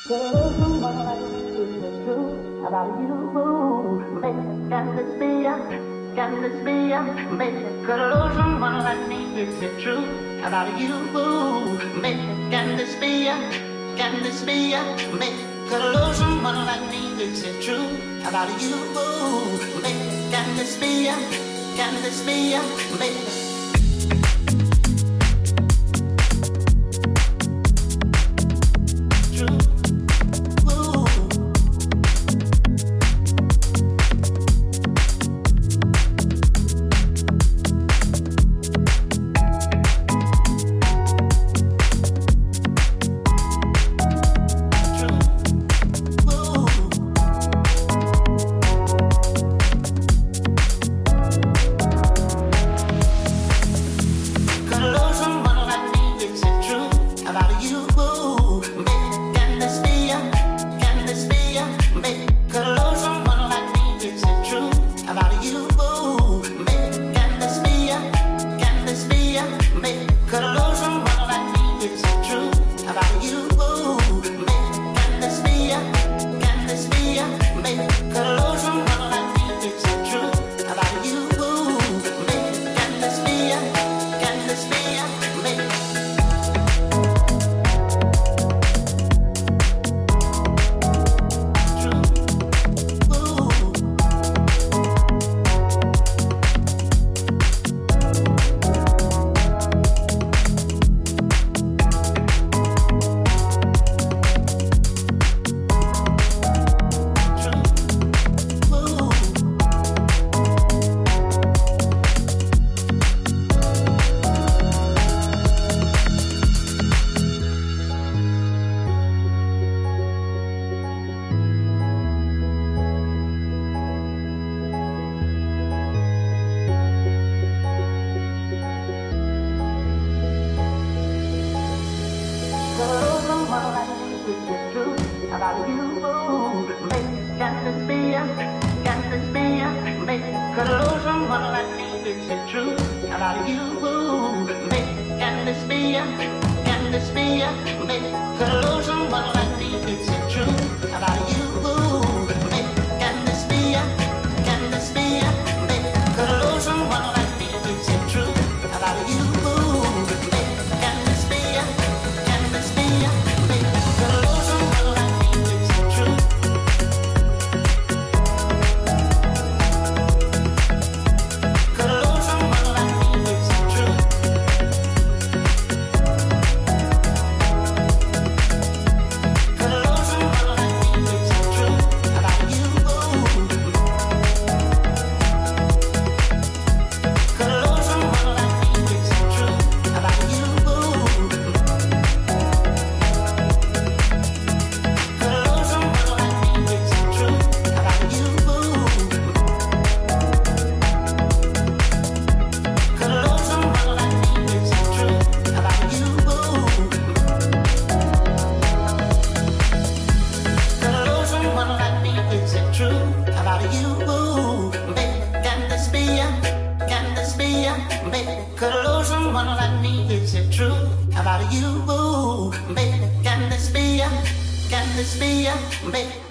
Someone like me is the truth about you, baby. Can this be baby? Could lose someone like me is the truth about you, baby. Can this be baby? Could lose someone like me is the truth about you, baby. Can this be baby? Can this be baby?